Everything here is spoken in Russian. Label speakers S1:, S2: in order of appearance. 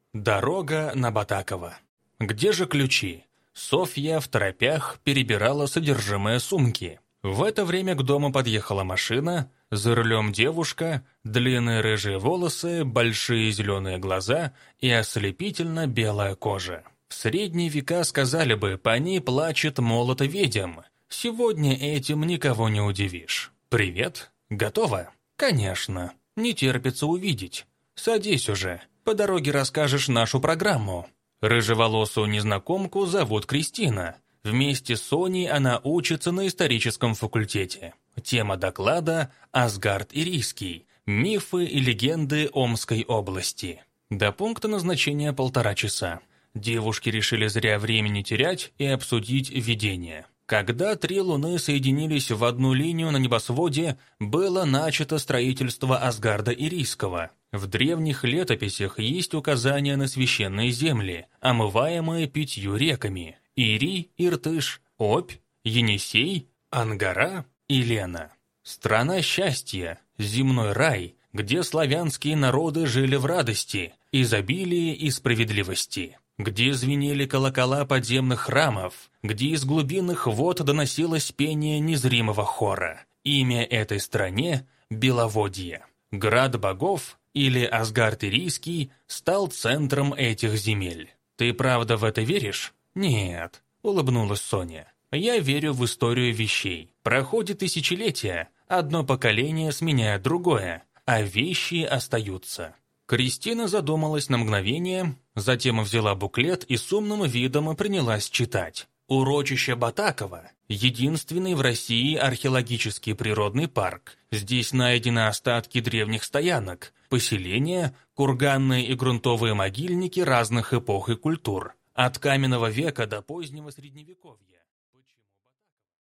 S1: Дорога на Батаково. Где же ключи? Софья в торопях перебирала содержимое сумки. В это время к дому подъехала машина, за рулем девушка, длинные рыжие волосы, большие зеленые глаза и ослепительно белая кожа. В средние века сказали бы, по ней плачет молот ведьм. Сегодня этим никого не удивишь. «Привет. Готово?» «Конечно. Не терпится увидеть. Садись уже. По дороге расскажешь нашу программу». Рыжеволосую незнакомку зовут Кристина. Вместе с Соней она учится на историческом факультете. Тема доклада «Асгард Ирийский. Мифы и легенды Омской области». До пункта назначения 1,5 часа. Девушки решили зря времени терять и обсудить видение. Когда 3 луны соединились в одну линию на небосводе, было начато строительство Асгарда Ирийского. В древних летописях есть указания на священные земли, омываемые 5 реками – Ирий, Иртыш, Обь, Енисей, Ангара и Лена. Страна счастья, земной рай, где славянские народы жили в радости, изобилии и справедливости, где звенели колокола подземных храмов, где из глубинных вод доносилось пение незримого хора. Имя этой стране – Беловодье. Град богов, или Асгард Ирийский, стал центром этих земель. «Ты правда в это веришь?» «Нет», – улыбнулась Соня. «Я верю в историю вещей. Проходит тысячелетия, одно поколение сменяет другое, а вещи остаются». Кристина задумалась на мгновение, затем взяла буклет и с умным видом принялась читать. Урочище Батаково – единственный в России археологический природный парк. Здесь найдены остатки древних стоянок, поселения, курганные и грунтовые могильники разных эпох и культур, от каменного века до позднего средневековья.